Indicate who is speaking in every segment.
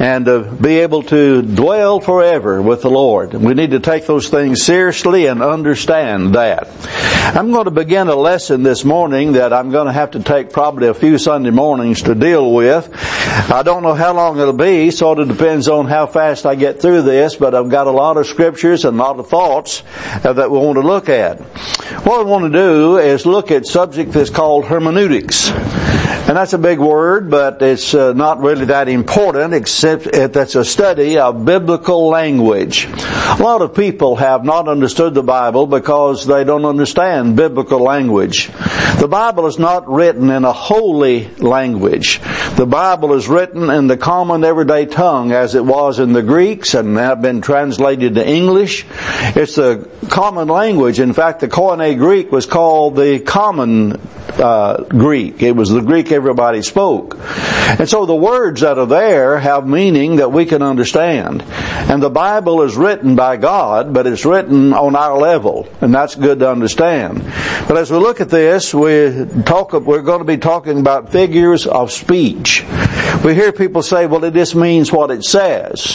Speaker 1: and to be able to dwell forever with the Lord. We need to take those things seriously and understand that. I'm going to begin a lesson this morning that I'm going to have to take probably a few Sunday mornings to deal with. I don't know how long it'll be, sort of depends on how fast I get through this, but I've got a lot of scriptures and a lot of thoughts that we want to look at. What we want to do is look at a subject that's called hermeneutics. And that's a big word, but it's not really that important, except that's a study of biblical language. A lot of people have not understood the Bible because they don't understand biblical language. The Bible is not written in a holy language. The Bible is written in the common everyday tongue as it was in the Greeks and have been translated to English. It's the common language. In fact, the Koine Greek was called the common Greek. It was the Greek everybody spoke. And so the words that are there have meaning that we can understand. And the Bible is written by God, but it's written on our level. And that's good to understand. But as we look at this, we're going to be talking about figures of speech. We hear people say, well, it just means what it says.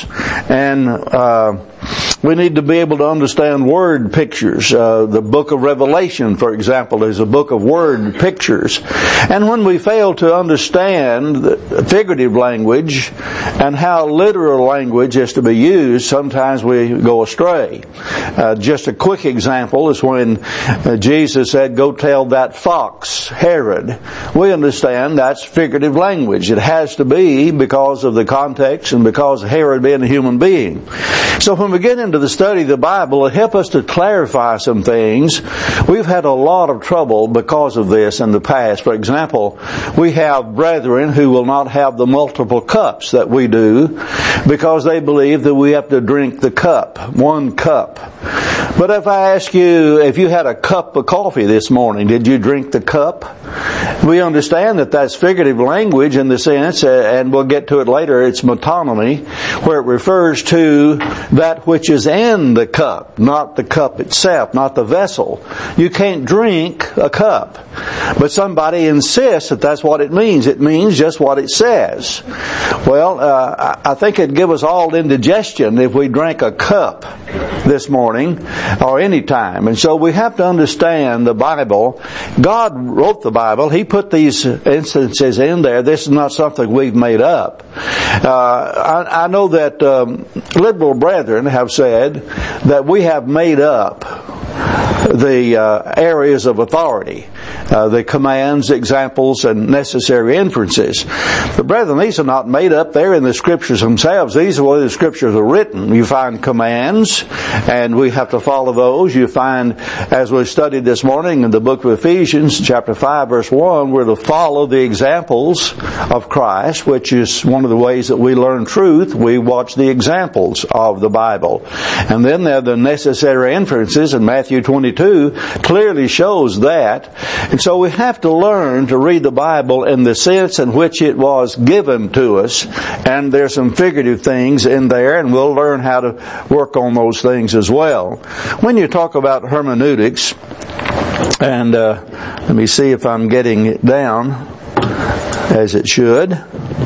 Speaker 1: And we need to be able to understand word pictures. The book of Revelation, for example, is a book of word pictures. And when we fail to understand figurative language and how literal language is to be used, sometimes we go astray. Just a quick example is when Jesus said, go tell that fox, Herod. We understand that's figurative language. It has to be because of the context and because of Herod being a human being. So when we get into the study of the Bible, it'll help us to clarify some things. We've had a lot of trouble because of this in the past. For example, we have brethren who will not have the multiple cups that we do because they believe that we have to drink the cup, one cup. But if I ask you, if you had a cup of coffee this morning, did you drink the cup? We understand that that's figurative language in the sense, and we'll get to it later, it's metonymy, where it refers to that which is in the cup, not the cup itself, not the vessel. You can't drink a cup. But somebody insists that that's what it means. It means just what it says. Well, I think it'd give us all indigestion if we drank a cup this morning or any time. And so we have to understand the Bible. God wrote the Bible. He put these instances in there. This is not something we've made up. I know that liberal brethren have said that we have made up the areas of authority, the commands, examples, and necessary inferences. But brethren, these are not made up. They're in the Scriptures themselves. These are where the Scriptures are written. You find commands, and we have to follow those. You find, as we studied this morning in the book of Ephesians, chapter 5, verse 1, we're to follow the examples of Christ, which is one of the ways that we learn truth. We watch the examples of the Bible. And then there are the necessary inferences, and Matthew 22 clearly shows that. And so we have to learn to read the Bible in the sense in which it was given to us. And there's some figurative things in there, and we'll learn how to work on those things as well. When you talk about hermeneutics, and let me see if I'm getting it down as it should.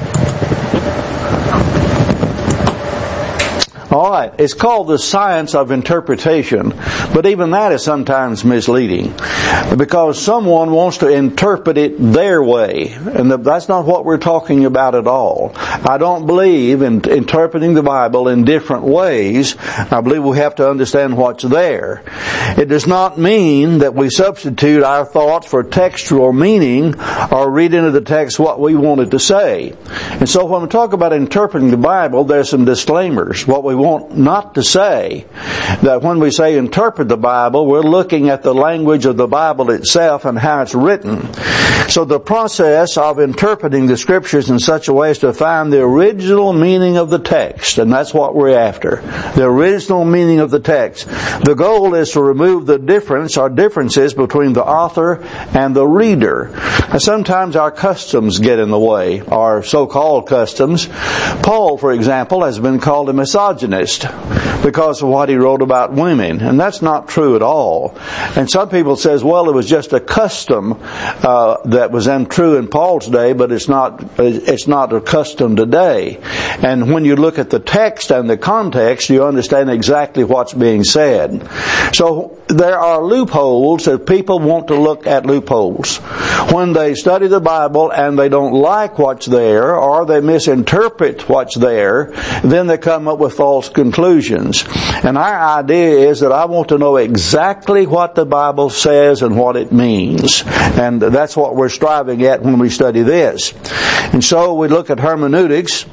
Speaker 1: All right, it's called the science of interpretation, but even that is sometimes misleading because someone wants to interpret it their way, and that's not what we're talking about at all. I don't believe in interpreting the Bible in different ways. I believe we have to understand what's there. It does not mean that we substitute our thoughts for textual meaning or read into the text what we wanted to say. And so when we talk about interpreting the Bible, there's some disclaimers. What we want not to say, that when we say interpret the Bible, we're looking at the language of the Bible itself and how it's written. So the process of interpreting the Scriptures in such a way as to find the original meaning of the text, and that's what we're after, the original meaning of the text. The goal is to remove the difference or differences between the author and the reader. And sometimes our customs get in the way, our so-called customs. Paul, for example, has been called a misogynist. misogynist because of what he wrote about women. And that's not true at all. And some people says, well, it was just a custom that was true in Paul's day, but it's not a custom today. And when you look at the text and the context, you understand exactly what's being said. So there are loopholes that people want to look at loopholes. When they study the Bible and they don't like what's there, or they misinterpret what's there, then they come up with false conclusions. And our idea is that I want to know exactly what the Bible says and what it means. And that's what we're striving at when we study this. And so we look at hermeneutics.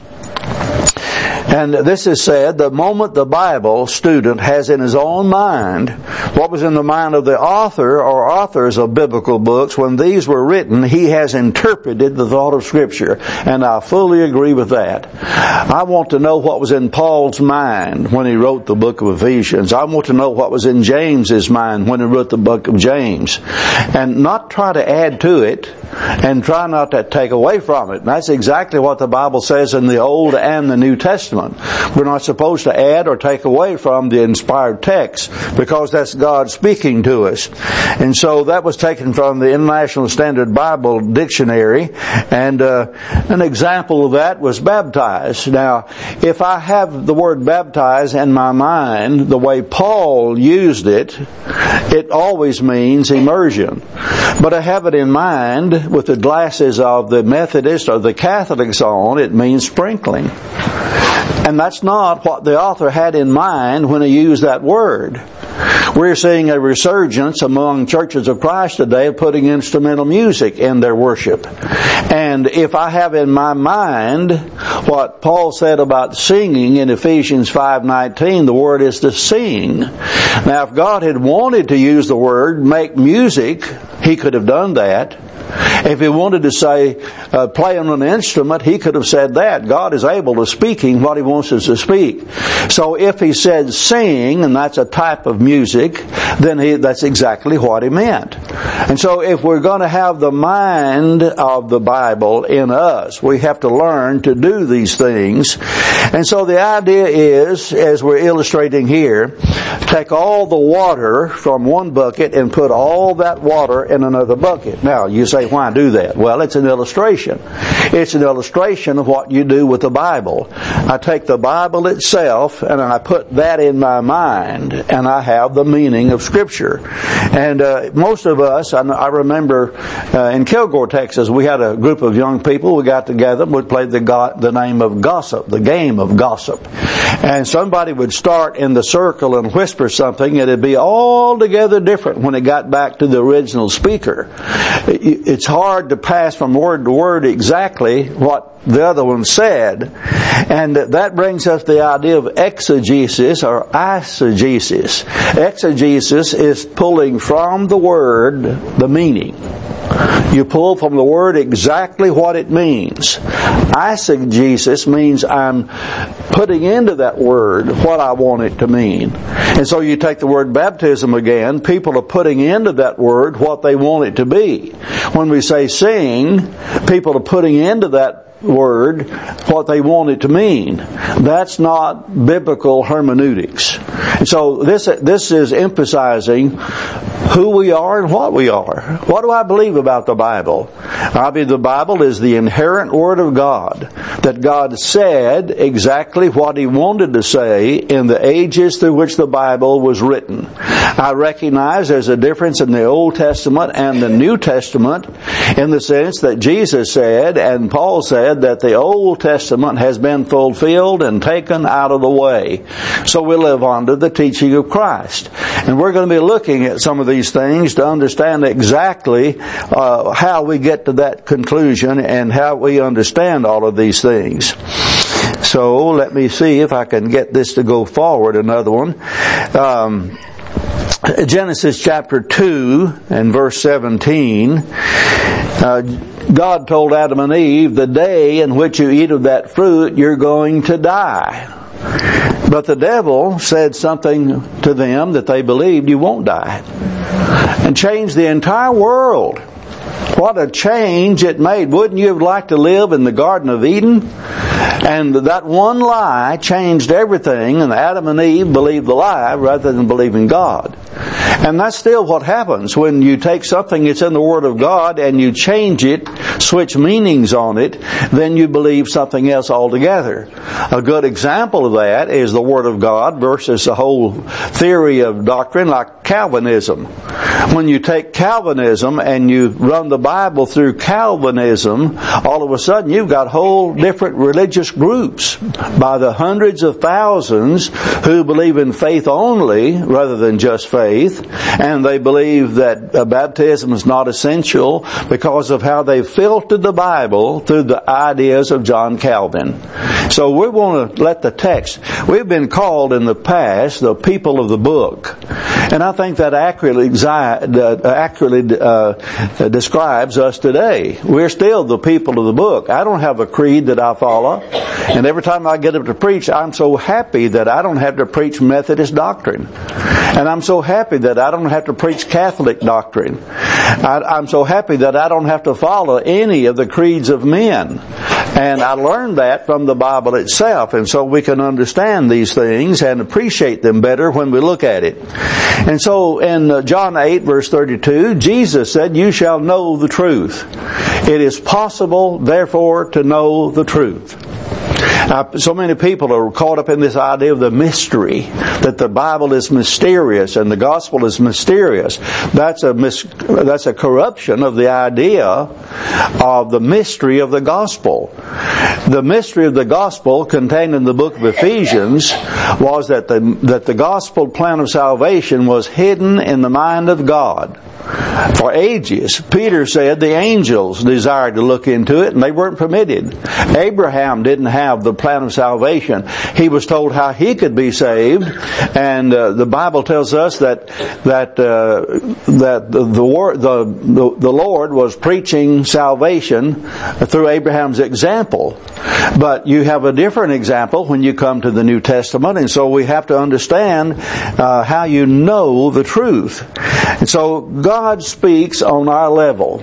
Speaker 1: And this is said, the moment the Bible student has in his own mind what was in the mind of the author or authors of biblical books, when these were written, he has interpreted the thought of Scripture. And I fully agree with that. I want to know what was in Paul's mind when he wrote the book of Ephesians. I want to know what was in James's mind when he wrote the book of James. And not try to add to it, and try not to take away from it. And that's exactly what the Bible says in the Old and the New Testament. We're not supposed to add or take away from the inspired text, because that's God speaking to us. And so that was taken from the International Standard Bible Dictionary, and an example of that was baptize. Now, if I have the word baptize in my mind the way Paul used it, it always means immersion. But I have it in mind with the glasses of the Methodist or the Catholics on, it means sprinkling. And that's not what the author had in mind when he used that word. We're seeing a resurgence among churches of Christ today of putting instrumental music in their worship. And if I have in my mind what Paul said about singing in Ephesians 5:19, the word is to sing. Now, if God had wanted to use the word make music, He could have done that. If He wanted to say play on an instrument, He could have said that. God is able to speaking what He wants us to speak. So if He said sing, and that's a type of music, then that's exactly what He meant. And so if we're going to have the mind of the Bible in us, we have to learn to do these things. And so the idea is, as we're illustrating here, take all the water from one bucket and put all that water in another bucket. Now, you say, why do that? Well, it's an illustration. It's an illustration of what you do with the Bible. I take the Bible itself and I put that in my mind, and I have the meaning of Scripture. And most of us, I remember in Kilgore, Texas, we had a group of young people. We got together and we played the name of gossip, the game of gossip. And somebody would start in the circle and whisper something, and it'd be altogether different when it got back to the original speaker. It's hard to pass from word to word exactly what the other one said. And that brings us the idea of exegesis or eisegesis. Exegesis is pulling from the word the meaning. You pull from the word exactly what it means. Eisegesis means I'm putting into that word what I want it to mean. And so you take the word baptism again, people are putting into that word what they want it to be. When we say sing, people are putting into that word what they want it to mean. That's not biblical hermeneutics. And so this is emphasizing who we are and what we are. What do I believe about the Bible? I believe the Bible is the inherent Word of God, that God said exactly what He wanted to say in the ages through which the Bible was written. I recognize there's a difference in the Old Testament and the New Testament in the sense that Jesus said and Paul said that the Old Testament has been fulfilled and taken out of the way. So we live under the teaching of Christ. And we're going to be looking at some of these things to understand exactly how we get to that conclusion and how we understand all of these things. So let me see if I can get this to go forward. Another one. Genesis chapter 2 and verse 17. God told Adam and Eve, the day in which you eat of that fruit, you're going to die. But the devil said something to them that they believed, you won't die. And changed the entire world. What a change it made. Wouldn't you have liked to live in the Garden of Eden? And that one lie changed everything, and Adam and Eve believed the lie rather than believing God. And that's still what happens when you take something that's in the Word of God and you change it, switch meanings on it, then you believe something else altogether. A good example of that is the Word of God versus the whole theory of doctrine like Calvinism. When you take Calvinism and you run the Bible through Calvinism, all of a sudden you've got whole different religious groups by the hundreds of thousands who believe in faith only rather than just faith, and they believe that baptism is not essential because of how they filtered the Bible through the ideas of John Calvin. So we want to let the text, we've been called in the past the people of the book, and I think that accurately describes us today. We're still the people of the book. I don't have a creed that I follow, and every time I get up to preach, I'm so happy that I don't have to preach Methodist doctrine. And I'm so happy that I don't have to preach Catholic doctrine. I'm so happy that I don't have to follow any of the creeds of men. And I learned that from the Bible itself. And so we can understand these things and appreciate them better when we look at it. And so in John 8 verse 32, Jesus said, "You shall know the truth. It is possible, therefore, to know the truth." So many people are caught up in this idea of the mystery, that the Bible is mysterious and the gospel is mysterious. That's a corruption of the idea of the mystery of the gospel. The mystery of the gospel contained in the book of Ephesians was that the gospel plan of salvation was hidden in the mind of God for ages. Peter said the angels desired to look into it and they weren't permitted. Abraham didn't have the plan of salvation. He was told how he could be saved, and the Bible tells us that the Lord was preaching salvation through Abraham's example. But you have a different example when you come to the New Testament, and so we have to understand how you know the truth. And so God speaks on our level.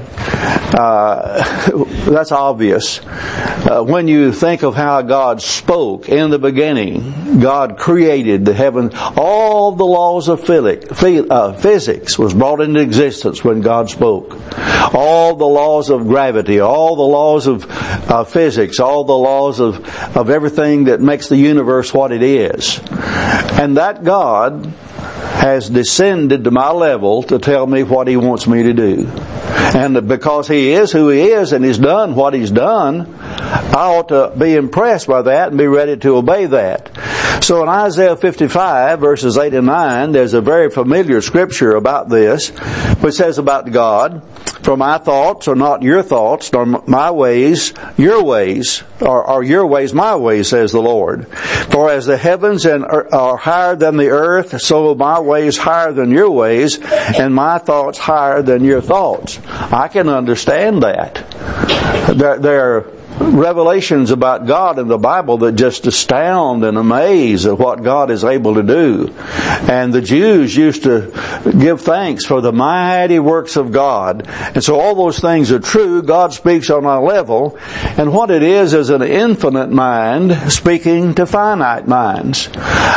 Speaker 1: That's obvious. When you think of how God spoke in the beginning, God created the heaven. All the laws of physics was brought into existence when God spoke. All the laws of gravity, all the laws of physics, all the laws of everything that makes the universe what it is. And that God has descended to my level to tell me what He wants me to do. And because He is who He is and He's done what He's done, I ought to be impressed by that and be ready to obey that. So in Isaiah 55 verses 8 and 9, there's a very familiar scripture about this, which says about God, "For my thoughts are not your thoughts, nor my ways your ways, or your ways my ways, says the Lord. For as the heavens are higher than the earth, so are my ways higher than your ways, and my thoughts higher than your thoughts." I can understand that. There are revelations about God in the Bible that just astound and amaze at what God is able to do. And the Jews used to give thanks for the mighty works of God. And so all those things are true. God speaks on our level. And what it is an infinite mind speaking to finite minds.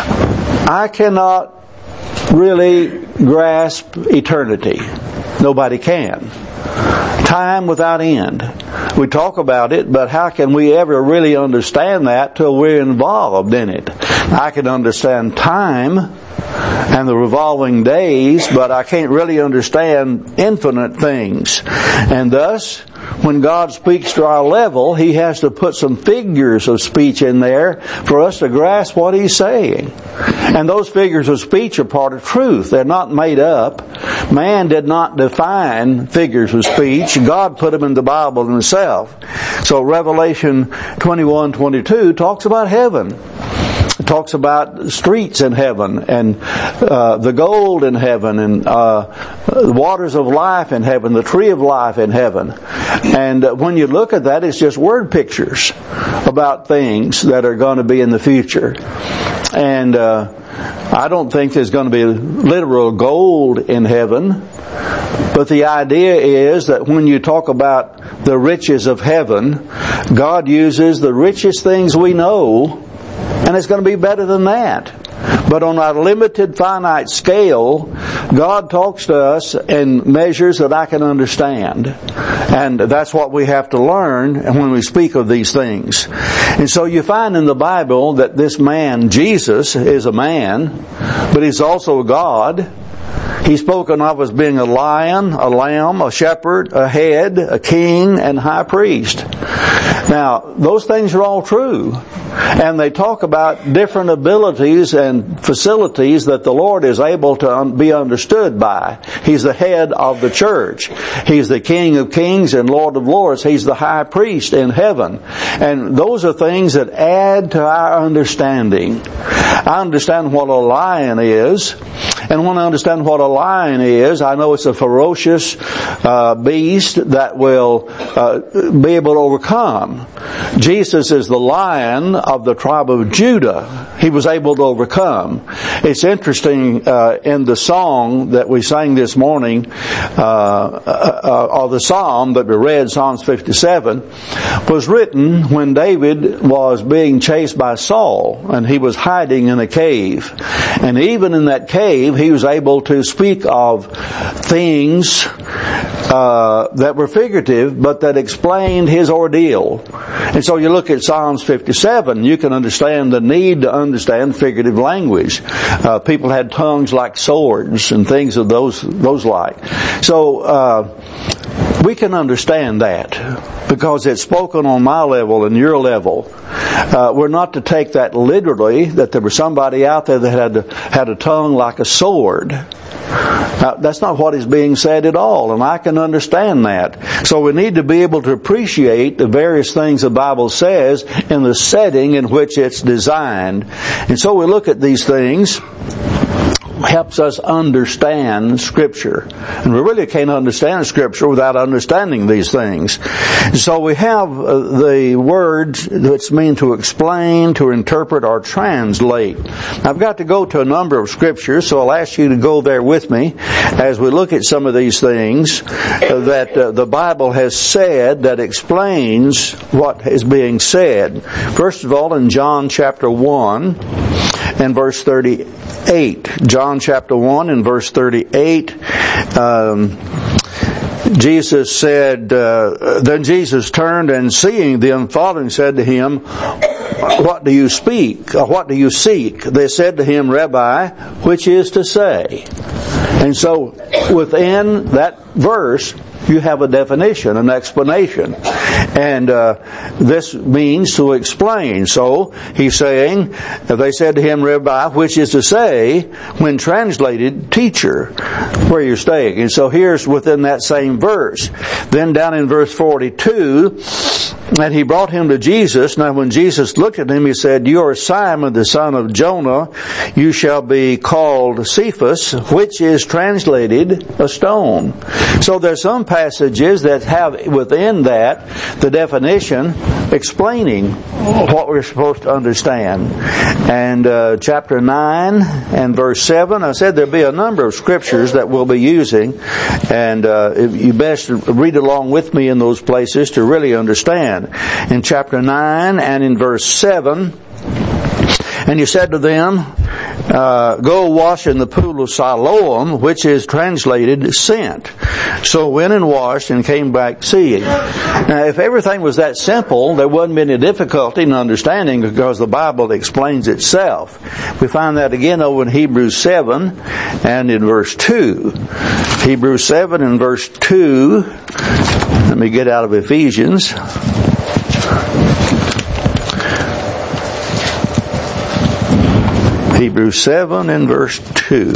Speaker 1: I cannot really grasp eternity. Nobody can. Time without end. We talk about it, but how can we ever really understand that till we're involved in it? I can understand time and the revolving days, but I can't really understand infinite things. And thus, when God speaks to our level, He has to put some figures of speech in there for us to grasp what He's saying. And those figures of speech are part of truth. They're not made up. Man did not define figures of speech. God put them in the Bible Himself. So Revelation 21:22 talks about heaven. It talks about streets in heaven and the gold in heaven and the waters of life in heaven, the tree of life in heaven. And when you look at that, it's just word pictures about things that are going to be in the future. And I don't think there's going to be literal gold in heaven, But the idea is that when you talk about the riches of heaven, God uses the richest things we know, and it's going to be better than that. But on a limited, finite scale, God talks to us in measures that I can understand. And that's what we have to learn when we speak of these things. And so you find in the Bible that this man, Jesus, is a man, but he's also a God. He's spoken of as being a lion, a lamb, a shepherd, a head, a king, and high priest. Now, those things are all true. And they talk about different abilities and facilities that the Lord is able to be understood by. He's the head of the church. He's the King of kings and Lord of lords. He's the high priest in heaven. And those are things that add to our understanding. I understand what a lion is. And when I understand what a lion is, I know it's a ferocious beast that will be able to overcome. Jesus is the Lion of the tribe of Judah. He was able to overcome. It's interesting in the song that we sang this morning, or the psalm that we read, Psalms 57, was written when David was being chased by Saul and he was hiding in a cave. And even in that cave, he was able to speak of things that were figurative, but that explained his ordeal. And so you look at Psalms 57, you can understand the need to understand figurative language. People had tongues like swords and things of those like. So we can understand that because it's spoken on my level and your level. We're not to take that literally, that there was somebody out there that had a tongue like a sword. Now, that's not what is being said at all, and I can understand that. So we need to be able to appreciate the various things the Bible says in the setting in which it's designed. And so we look at these things. Helps us understand Scripture. And we really can't understand Scripture without understanding these things. So we have the words that mean to explain, to interpret, or translate. I've got to go to a number of Scriptures, so I'll ask you to go there with me as we look at some of these things that the Bible has said that explains what is being said. First of all, in John chapter 1 and verse 38. John chapter 1 and verse 38, Jesus said, then Jesus turned and seeing them following said to him, what do you speak? Or what do you seek? They said to him, Rabbi, which is to say. And so within that verse, you have a definition, an explanation. And this means to explain. So he's saying, they said to him, Rabbi, which is to say, when translated, teacher, where you're staying. And so here's within that same verse. Then down in verse 42, and he brought him to Jesus. Now when Jesus looked at him, he said, you are Simon, the son of Jonah. You shall be called Cephas, which is translated a stone. So there's some passages that have within that the definition explaining what we're supposed to understand. And chapter 9 and verse 7, I said there'll be a number of scriptures that we'll be using, and you best read along with me in those places to really understand. In chapter 9 and in verse 7, and he said to them, go wash in the pool of Siloam, which is translated sent. So went and washed and came back seeing. Now, if everything was that simple, there wouldn't be any difficulty in understanding because the Bible explains itself. We find that again over in Hebrews 7 and in verse 2. Hebrews 7 and verse 2. Let me get out of Ephesians. Hebrews 7 and verse 2.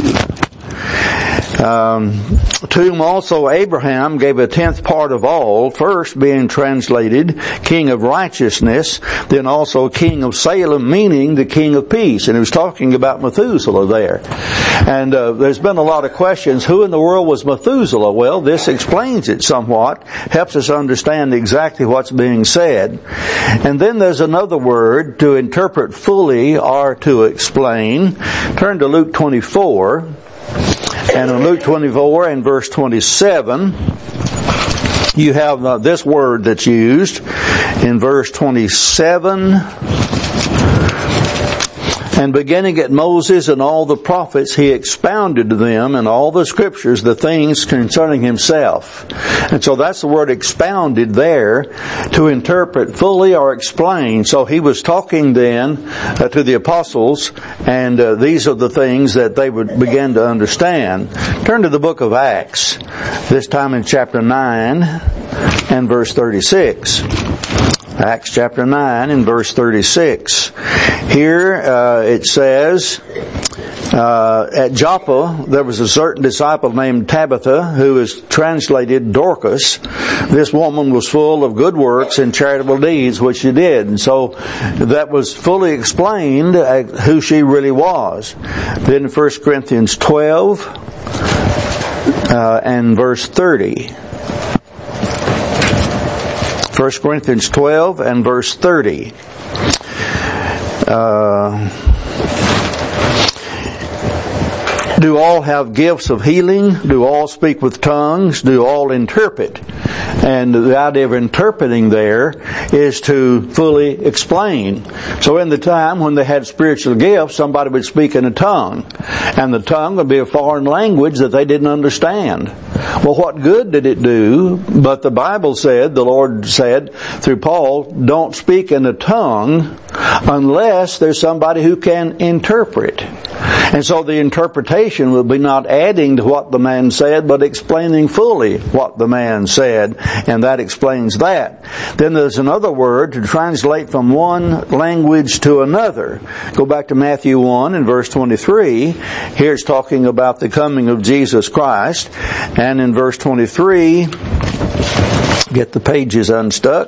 Speaker 1: To whom also Abraham gave a tenth part of all, first being translated King of Righteousness, then also King of Salem, meaning the King of Peace. And he was talking about Methuselah there. And there's been a lot of questions. Who in the world was Methuselah? Well, this explains it somewhat, helps us understand exactly what's being said. And then there's another word, to interpret fully or to explain. Turn to Luke 24. And in Luke 24 and verse 27, you have this word that's used in verse 27. And beginning at Moses and all the prophets, he expounded to them in all the scriptures the things concerning himself. And so that's the word expounded there, to interpret fully or explain. So he was talking then to the apostles, and these are the things that they would begin to understand. Turn to the book of Acts, this time in chapter 9 and verse 36. Acts chapter 9 and verse 36. Here it says, at Joppa there was a certain disciple named Tabitha, who is translated Dorcas. This woman was full of good works and charitable deeds, which she did. And so that was fully explained who she really was. Then in 1 Corinthians 12 and verse 30. 1 Corinthians 12 and verse 30. Do all have gifts of healing? Do all speak with tongues? Do all interpret? And the idea of interpreting there is to fully explain. So in the time when they had spiritual gifts, somebody would speak in a tongue. And the tongue would be a foreign language that they didn't understand. Well, what good did it do? But the Bible said, the Lord said through Paul, don't speak in a tongue unless there's somebody who can interpret. And so the interpretation will be not adding to what the man said, but explaining fully what the man said. And that explains that. Then there's another word to translate from one language to another. Go back to Matthew 1 and verse 23. Here it's talking about the coming of Jesus Christ. And in verse 23, get the pages unstuck.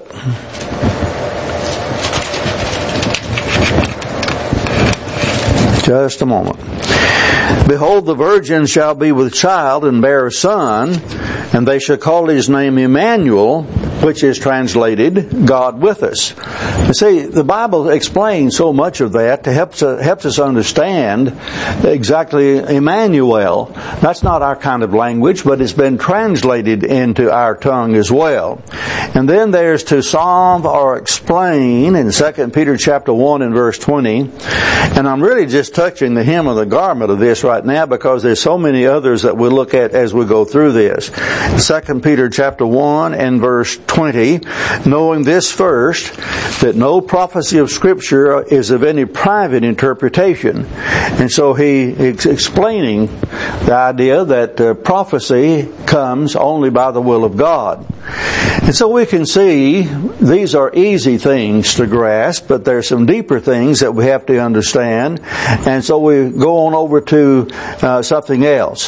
Speaker 1: Just a moment. Behold, the virgin shall be with child and bear a son, and they shall call his name Emmanuel, which is translated, God with us. You see, the Bible explains so much of that to helps us understand exactly Emmanuel. That's not our kind of language, but it's been translated into our tongue as well. And then there's to solve or explain in 2 Peter chapter 1 and verse 20. And I'm really just touching the hem of the garment of this right now because there's so many others that we'll look at as we go through this. 2 Peter chapter 1 and verse 20, knowing this first, that no prophecy of Scripture is of any private interpretation. And so he is explaining the idea that prophecy comes only by the will of God. And so we can see these are easy things to grasp, but there's some deeper things that we have to understand. And so we go on over to something else.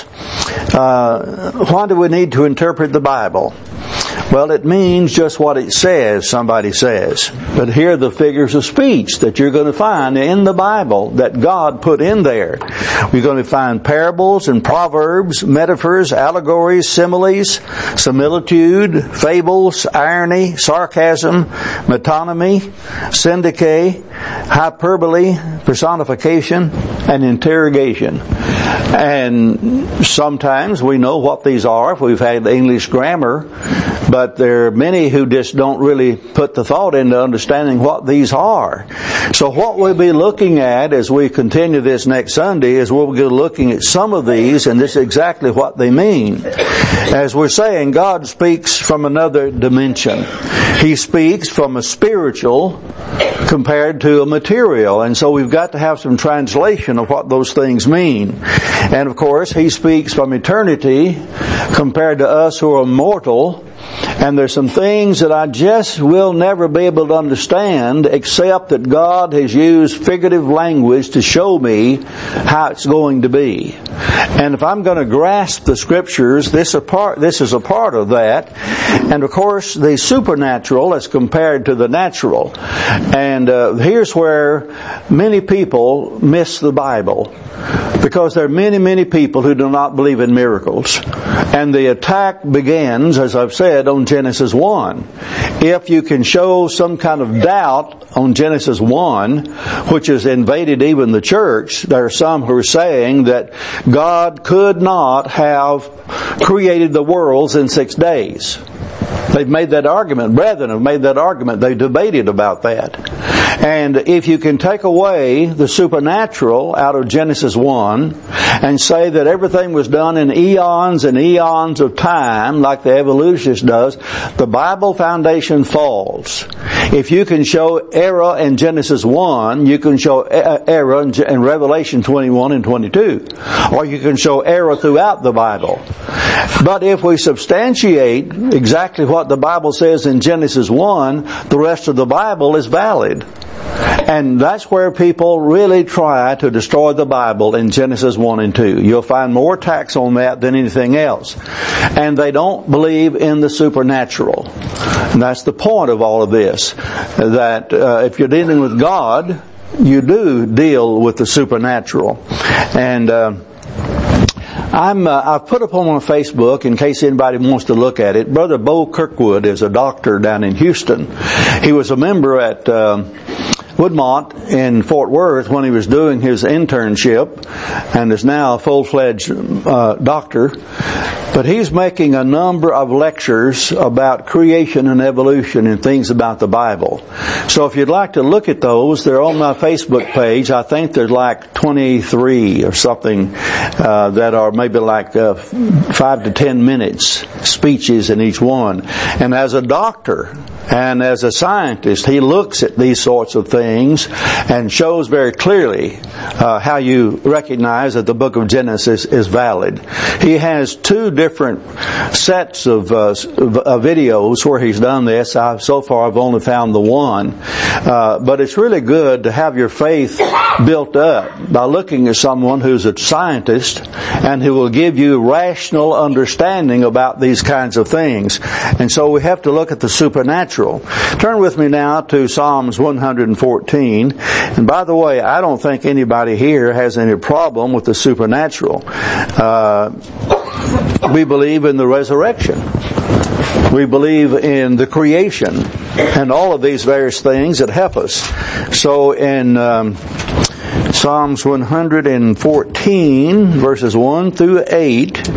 Speaker 1: Why do we need to interpret the Bible? Well, it means just what it says, somebody says. But here are the figures of speech that you're going to find in the Bible that God put in there. We're going to find parables and proverbs, metaphors, allegories, similes, similitude, fables, irony, sarcasm, metonymy, syndiche, hyperbole, personification, and interrogation. And sometimes we know what these are if we've had English grammar, but there are many who just don't really put the thought into understanding what these are. So what we'll be looking at as we continue this next Sunday is we'll be looking at some of these, and this is exactly what they mean. As we're saying, God speaks from another dimension. He speaks from a spiritual compared to a material, and so we've got to have some translation of what those things mean. And of course, He speaks from eternity compared to us who are mortal. And there's some things that I just will never be able to understand except that God has used figurative language to show me how it's going to be. And if I'm going to grasp the Scriptures, this is a part of that. And of course, the supernatural as compared to the natural. And here's where many people miss the Bible. Because there are many, many people who do not believe in miracles. And the attack begins, as I've said, said on Genesis 1. If you can show some kind of doubt on Genesis 1, which has invaded even the church, there are some who are saying that God could not have created the worlds in 6 days. They've made that argument. Brethren have made that argument. They debated about that. And if you can take away the supernatural out of Genesis 1 and say that everything was done in eons and eons of time, like the evolutionist does, the Bible foundation falls. If you can show error in Genesis 1, you can show error in Revelation 21 and 22. Or you can show error throughout the Bible. But if we substantiate exactly what the Bible says in Genesis 1, the rest of the Bible is valid. And that's where people really try to destroy the Bible in Genesis 1 and 2. You'll find more attacks on that than anything else. And they don't believe in the supernatural. And that's the point of all of this. That if you're dealing with God, you do deal with the supernatural. And I've put up on my Facebook, in case anybody wants to look at it, Brother Bo Kirkwood is a doctor down in Houston. He was a member at Woodmont in Fort Worth when he was doing his internship, and is now a full-fledged doctor. But he's making a number of lectures about creation and evolution and things about the Bible. So if you'd like to look at those, they're on my Facebook page. I think there's like 23 or something that are maybe like 5 to 10 minutes speeches in each one. And as a doctor and as a scientist, he looks at these sorts of things and shows very clearly how you recognize that the book of Genesis is valid. He has 2 different sets of videos where he's done this. So far I've only found the one. But it's really good to have your faith built up by looking at someone who's a scientist and who will give you rational understanding about these kinds of things. And so we have to look at the supernatural. Turn with me now to Psalms 114. And by the way, I don't think anybody here has any problem with the supernatural. We believe in the resurrection. We believe in the creation and all of these various things that help us. So in Psalms 114, verses 1 through 8,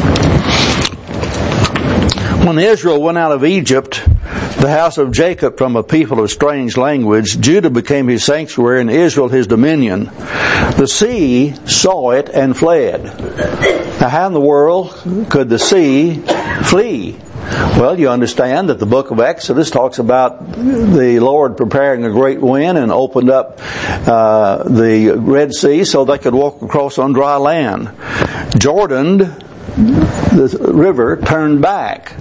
Speaker 1: when Israel went out of Egypt, the house of Jacob from a people of strange language, Judah became his sanctuary and Israel his dominion. The sea saw it and fled. Now how in the world could the sea flee? Well, you understand that the book of Exodus talks about the Lord preparing a great wind and opened up the Red Sea so they could walk across on dry land. Jordan, the river, turned back.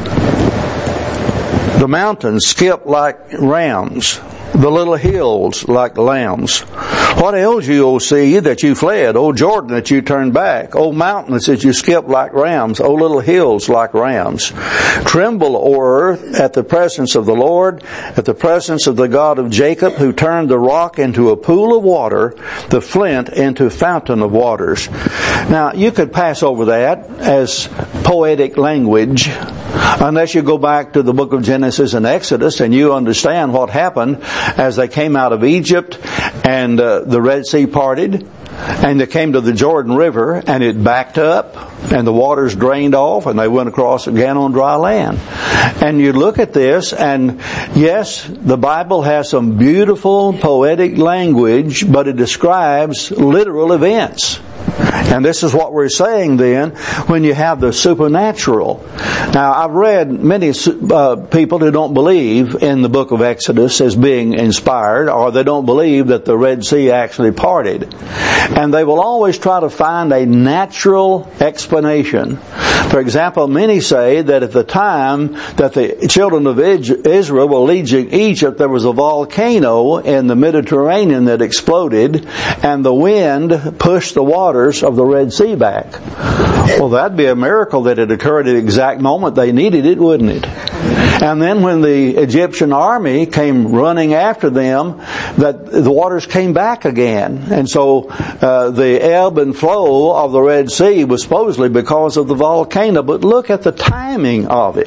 Speaker 1: The mountains skipped like rams, the little hills like lambs. What ails you, O sea, that you fled? O Jordan, that you turned back? O mountains, that you skipped like rams? O little hills like rams? Tremble, O earth, at the presence of the Lord, at the presence of the God of Jacob, who turned the rock into a pool of water, the flint into a fountain of waters. Now, you could pass over that as poetic language, unless you go back to the book of Genesis and Exodus and you understand what happened as they came out of Egypt and the Red Sea parted and they came to the Jordan River and it backed up and the waters drained off and they went across again on dry land. And you look at this and yes, the Bible has some beautiful poetic language, but it describes literal events. And this is what we're saying then when you have the supernatural. Now, I've read many people who don't believe in the book of Exodus as being inspired, or they don't believe that the Red Sea actually parted. And they will always try to find a natural explanation. For example, many say that at the time that the children of Israel were leaving Egypt, there was a volcano in the Mediterranean that exploded, and the wind pushed the waters of the Red Sea back. Well, that'd be a miracle that it occurred at the exact moment they needed it, wouldn't it? And then when the Egyptian army came running after them, that the waters came back again. And so the ebb and flow of the Red Sea was supposedly because of the volcano. But look at the timing of it.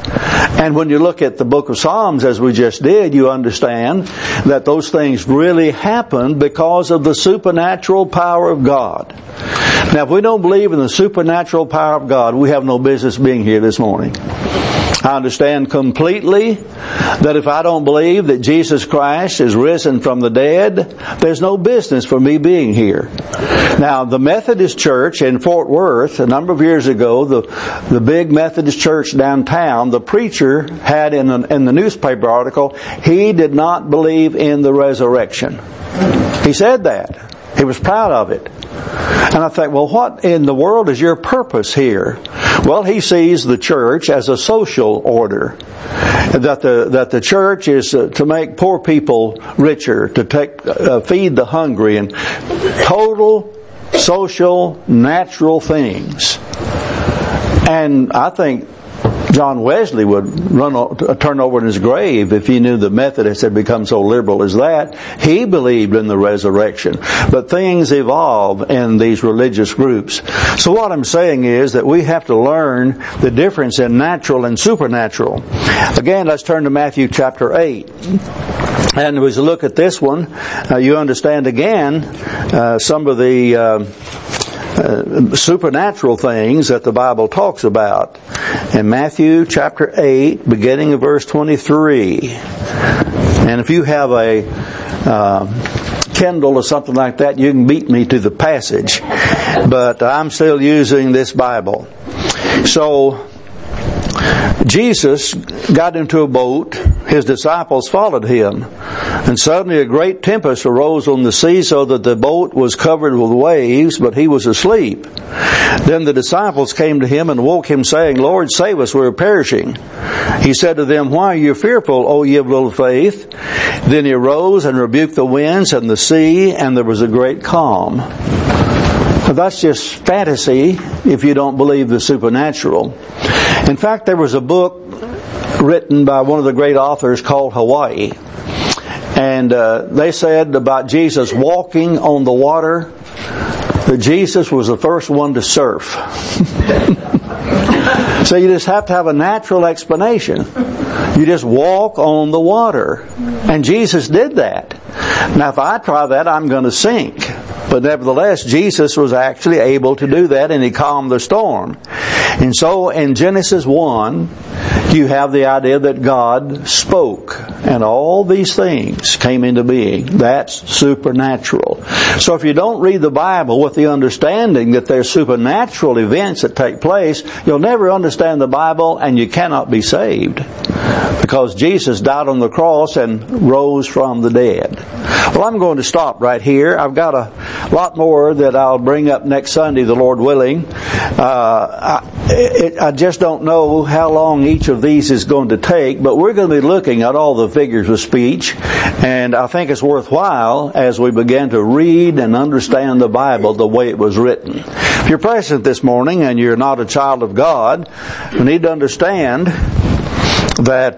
Speaker 1: And when you look at the book of Psalms, as we just did, you understand that those things really happened because of the supernatural power of God. Now, if we don't believe in the supernatural power of God, we have no business being here this morning. I understand completely that if I don't believe that Jesus Christ is risen from the dead, there's no business for me being here. Now, the Methodist Church in Fort Worth, a number of years ago, the big Methodist church downtown, the preacher had in the newspaper article, he did not believe in the resurrection. He said that. He was proud of it. And I think, well, what in the world is your purpose here? Well, he sees the church as a social order. That the church is to make poor people richer, to feed the hungry, and total social, natural things. And I think John Wesley would turn over in his grave if he knew the Methodists had become so liberal as that. He believed in the resurrection. But things evolve in these religious groups. So what I'm saying is that we have to learn the difference in natural and supernatural. Again, let's turn to Matthew chapter 8. And as we look at this one, you understand again some of the supernatural things that the Bible talks about. In Matthew chapter 8, beginning of verse 23. And if you have a Kindle or something like that, you can beat me to the passage. But I'm still using this Bible. So, Jesus got into a boat. His disciples followed him. And suddenly a great tempest arose on the sea so that the boat was covered with waves, but he was asleep. Then the disciples came to him and woke him, saying, Lord, save us, we are perishing. He said to them, why are you fearful, O ye of little faith? Then he arose and rebuked the winds and the sea, and there was a great calm. Well, that's just fantasy if you don't believe the supernatural. In fact, there was a book written by one of the great authors called Hawaii. And they said about Jesus walking on the water that Jesus was the first one to surf. So you just have to have a natural explanation. You just walk on the water. And Jesus did that. Now if I try that, I'm going to sink. But nevertheless, Jesus was actually able to do that, and he calmed the storm. And so in Genesis 1, you have the idea that God spoke, and all these things came into being. That's supernatural. So if you don't read the Bible with the understanding that there's supernatural events that take place, you'll never understand the Bible, and you cannot be saved. Because Jesus died on the cross and rose from the dead. Well, I'm going to stop right here. I've got a lot more that I'll bring up next Sunday, the Lord willing. I just don't know how long each of these is going to take, but we're going to be looking at all the figures of speech, and I think it's worthwhile as we begin to read and understand the Bible the way it was written. If you're present this morning and you're not a child of God, you need to understand that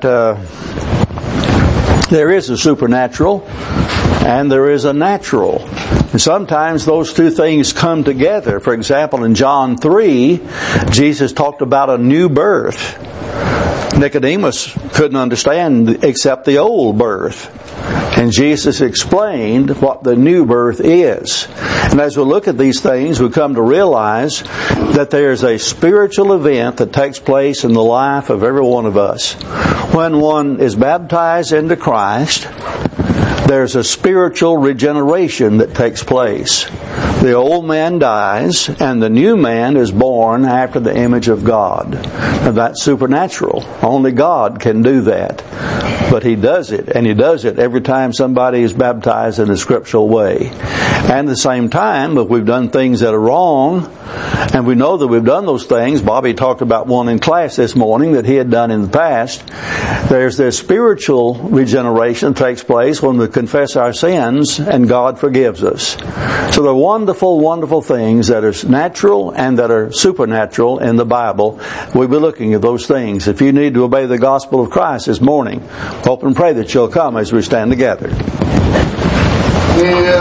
Speaker 1: there is a supernatural and there is a natural. And sometimes those two things come together. For example, in John 3, Jesus talked about a new birth. Nicodemus couldn't understand except the old birth. And Jesus explained what the new birth is. And as we look at these things, we come to realize that there's a spiritual event that takes place in the life of every one of us. When one is baptized into Christ, there's a spiritual regeneration that takes place. The old man dies and the new man is born after the image of God. Now that's supernatural. Only God can do that. But He does it, and He does it every time somebody is baptized in a scriptural way. And at the same time, if we've done things that are wrong, and we know that we've done those things, Bobby talked about one in class this morning that he had done in the past, there's this spiritual regeneration that takes place when we confess our sins and God forgives us. So there are wonderful, wonderful things that are natural and that are supernatural in the Bible. We'll be looking at those things. If you need to obey the gospel of Christ this morning, hope and pray that you'll come as we stand together.